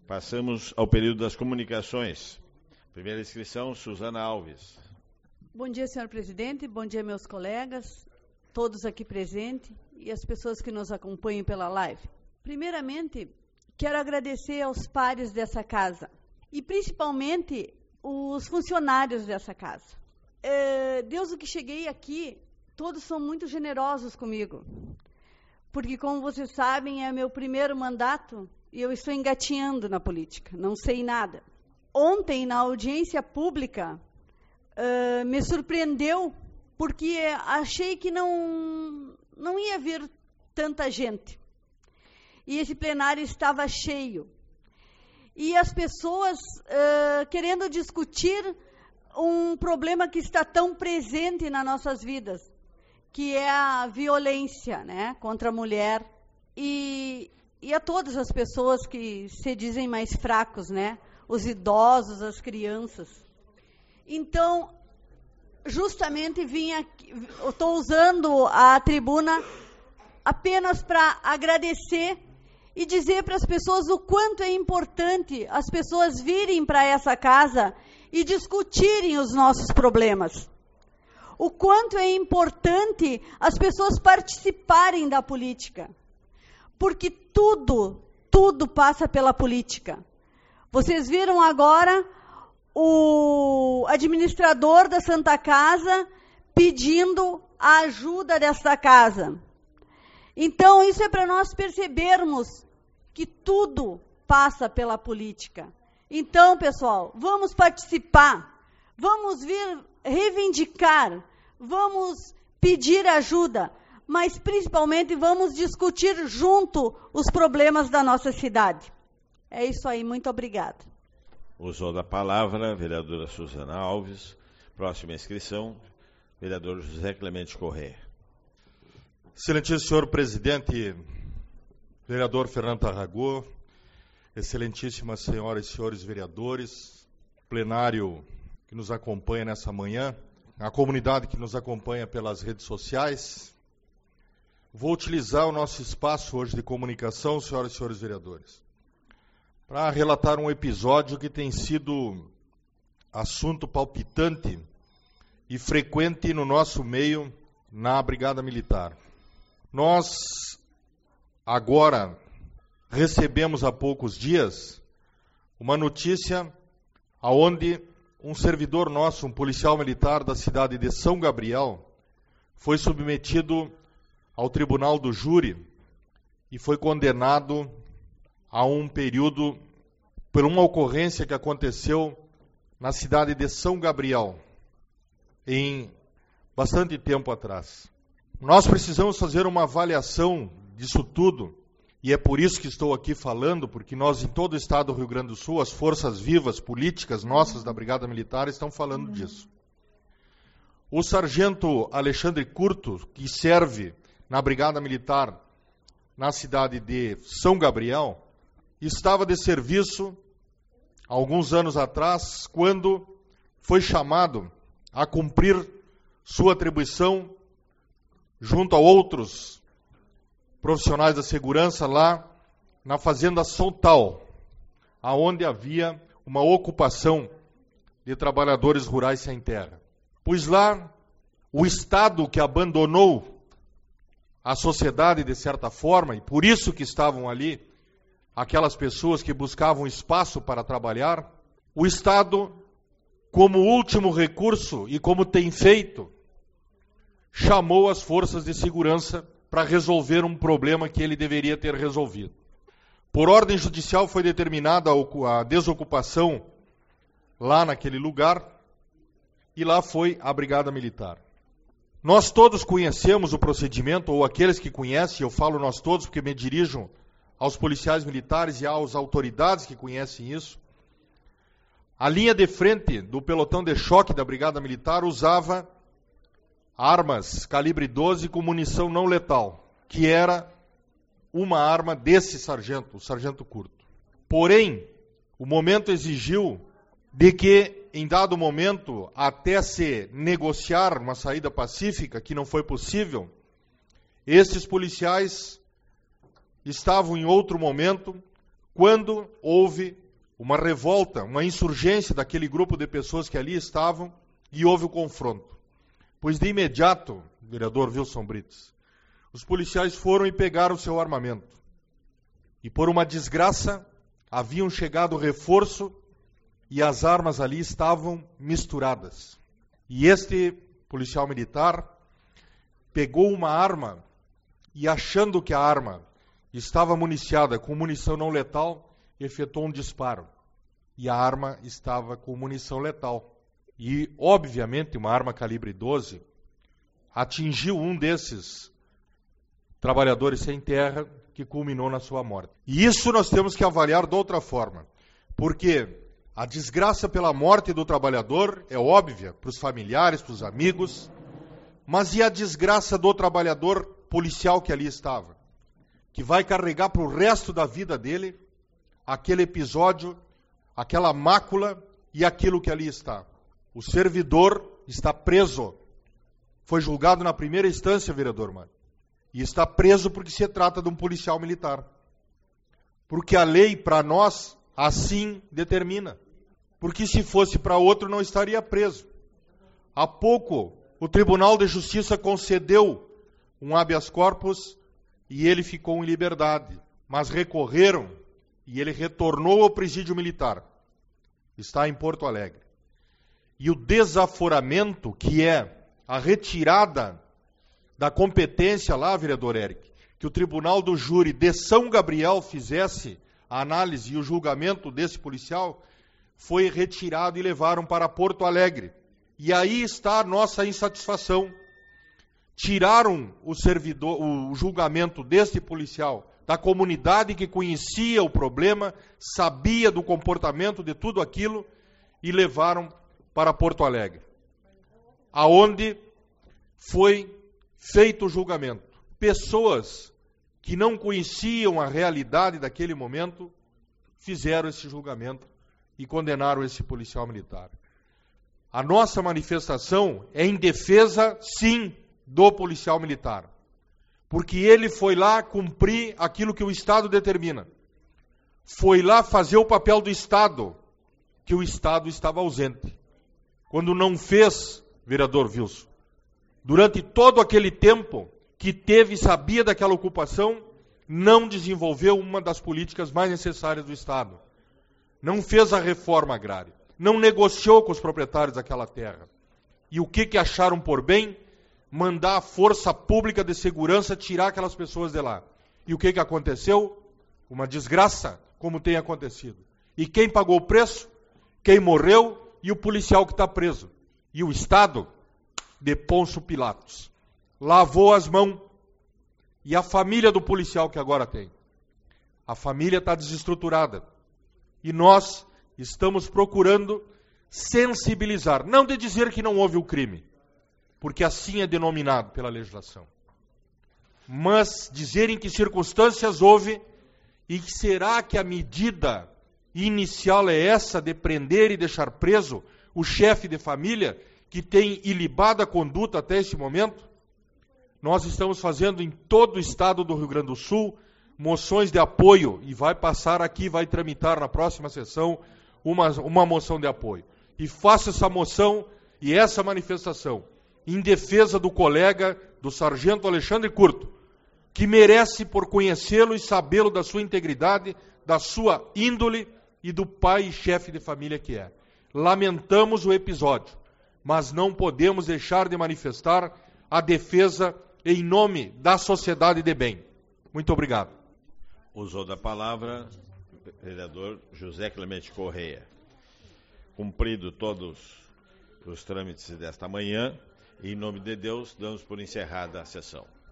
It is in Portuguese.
Passamos ao período das comunicações. Primeira inscrição, Suzana Alves. Bom dia, senhor presidente. Bom dia, meus colegas, todos aqui presentes e as pessoas que nos acompanham pela live. Primeiramente, quero agradecer aos pares dessa casa e principalmente os funcionários dessa casa. Desde que cheguei aqui, todos são muito generosos comigo, porque, como vocês sabem, é meu primeiro mandato e eu estou engatinhando na política, não sei nada. Ontem, na audiência pública, me surpreendeu, porque achei que não ia vir tanta gente. E esse plenário estava cheio. E as pessoas querendo discutir um problema que está tão presente nas nossas vidas, que é a violência, né, contra a mulher e a todas as pessoas que se dizem mais fracos, né, os idosos, as crianças. Então, justamente vim aqui, estou usando a tribuna apenas para agradecer e dizer para as pessoas o quanto é importante as pessoas virem para essa casa e discutirem os nossos problemas. O quanto é importante as pessoas participarem da política. Porque tudo passa pela política. Vocês viram agora o administrador da Santa Casa pedindo a ajuda desta casa. Então, isso é para nós percebermos que tudo passa pela política. Então, pessoal, vamos participar, vamos vir reivindicar, vamos pedir ajuda, mas principalmente vamos discutir junto os problemas da nossa cidade. É isso aí, muito obrigada. Usou da palavra a vereadora Suzana Alves. Próxima inscrição, vereador José Clemente Corrêa. Excelentíssimo senhor presidente, vereador Fernando Tarragó, excelentíssimas senhoras e senhores vereadores, plenário que nos acompanha nessa manhã, a comunidade que nos acompanha pelas redes sociais. Vou utilizar o nosso espaço hoje de comunicação, senhoras e senhores vereadores, para relatar um episódio que tem sido assunto palpitante e frequente no nosso meio na Brigada Militar. Nós, agora, recebemos há poucos dias uma notícia onde um servidor nosso, um policial militar da cidade de São Gabriel, foi submetido ao tribunal do júri e foi condenado a um período por uma ocorrência que aconteceu na cidade de São Gabriel, em bastante tempo atrás. Nós precisamos fazer uma avaliação disso tudo, e é por isso que estou aqui falando, porque nós, em todo o estado do Rio Grande do Sul, as forças vivas políticas nossas da Brigada Militar estão falando disso. O sargento Alexandre Curto, que serve na Brigada Militar na cidade de São Gabriel, estava de serviço há alguns anos atrás, quando foi chamado a cumprir sua atribuição junto a outros profissionais da segurança lá na fazenda Soltal, aonde havia uma ocupação de trabalhadores rurais sem terra. Pois lá, o Estado que abandonou a sociedade de certa forma, e por isso que estavam ali aquelas pessoas que buscavam espaço para trabalhar, o Estado, como último recurso e como tem feito, chamou as forças de segurança para resolver um problema que ele deveria ter resolvido. Por ordem judicial foi determinada a desocupação lá naquele lugar e lá foi a Brigada Militar. Nós todos conhecemos o procedimento, ou aqueles que conhecem, eu falo nós todos porque me dirijo aos policiais militares e às autoridades que conhecem isso. A linha de frente do pelotão de choque da Brigada Militar usava armas calibre 12 com munição não letal, que era uma arma desse sargento, o sargento Curto. Porém, o momento exigiu de que, em dado momento, até se negociar uma saída pacífica, que não foi possível, esses policiais estavam em outro momento, quando houve uma revolta, uma insurgência daquele grupo de pessoas que ali estavam e houve o confronto. Pois de imediato, vereador Wilson Brites, os policiais foram e pegaram o seu armamento. E por uma desgraça, haviam chegado reforço e as armas ali estavam misturadas. E este policial militar pegou uma arma e, achando que a arma estava municiada com munição não letal, efetuou um disparo. E a arma estava com munição letal. E, obviamente, uma arma calibre 12 atingiu um desses trabalhadores sem terra, que culminou na sua morte. E isso nós temos que avaliar de outra forma. Porque a desgraça pela morte do trabalhador é óbvia para os familiares, para os amigos, mas e a desgraça do trabalhador policial que ali estava? Que vai carregar para o resto da vida dele aquele episódio, aquela mácula e aquilo que ali está. O servidor está preso. Foi julgado na primeira instância, vereador Mário. E está preso porque se trata de um policial militar. Porque a lei, para nós, assim determina. Porque se fosse para outro, não estaria preso. Há pouco, o Tribunal de Justiça concedeu um habeas corpus e ele ficou em liberdade. Mas recorreram e ele retornou ao presídio militar. Está em Porto Alegre. E o desaforamento, que é a retirada da competência lá, vereador Eric, que o Tribunal do Júri de São Gabriel fizesse a análise e o julgamento desse policial, foi retirado e levaram para Porto Alegre. E aí está a nossa insatisfação. Tiraram o julgamento deste policial da comunidade que conhecia o problema, sabia do comportamento de tudo aquilo, e levaram para Porto Alegre, aonde foi feito o julgamento. Pessoas que não conheciam a realidade daquele momento fizeram esse julgamento e condenaram esse policial militar. A nossa manifestação é em defesa, sim, do policial militar, porque ele foi lá cumprir aquilo que o Estado determina. Foi lá fazer o papel do Estado, que o Estado estava ausente. Quando não fez, vereador Wilson, durante todo aquele tempo que teve e sabia daquela ocupação, não desenvolveu uma das políticas mais necessárias do Estado. Não fez a reforma agrária. Não negociou com os proprietários daquela terra. E o que acharam por bem? Mandar a força pública de segurança tirar aquelas pessoas de lá. E o que aconteceu? Uma desgraça, como tem acontecido. E quem pagou o preço? Quem morreu e o policial que está preso. E o Estado, de Pôncio Pilatos, lavou as mãos. E a família do policial que agora tem? A família está desestruturada. E nós estamos procurando sensibilizar. Não de dizer que não houve o crime, porque assim é denominado pela legislação. Mas dizer em que circunstâncias houve e que será que a medida inicial é essa de prender e deixar preso o chefe de família que tem ilibada a conduta até esse momento? Nós estamos fazendo em todo o estado do Rio Grande do Sul moções de apoio e vai passar aqui, vai tramitar na próxima sessão uma moção de apoio. E faço essa moção e essa manifestação em defesa do colega, do sargento Alexandre Curto, que merece por conhecê-lo e sabê-lo da sua integridade, da sua índole e do pai e chefe de família que é. Lamentamos o episódio, mas não podemos deixar de manifestar a defesa em nome da sociedade de bem. Muito obrigado. Usou da palavra o vereador José Clemente Correia. Cumprido todos os trâmites desta manhã, em nome de Deus, damos por encerrada a sessão.